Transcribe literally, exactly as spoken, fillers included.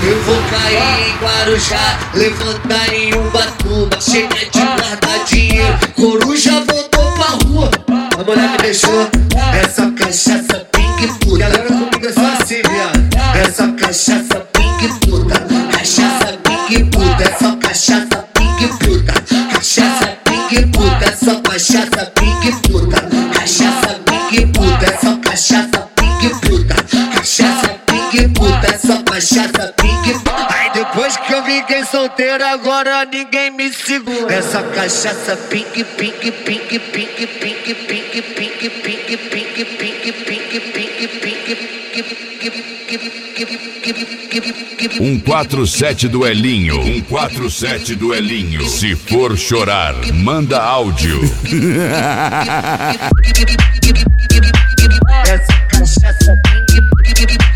Eu vou cair em Guarujá, levantar em Ubatuba, chega de guardar dinheiro, coruja voltou pra rua. A mulher me deixou, essa cachaça ping puta. Galera comigo é só assim, viado. Essa cachaça ping puta, cachaça ping puta, essa cachaça ping puta, cachaça ping puta, essa cachaça ping puta, cachaça ping puta, essa cachaça ping puta, cachaça ping puta, essa cachaça ping puta. Aí depois que eu fiquei solteiro, agora ninguém me segura. Essa cachaça ping ping ping ping ping ping ping ping ping ping ping ping. um quatro sete do Elinho, um quatro sete do Elinho. Se for chorar, manda áudio. Essa cachaça ping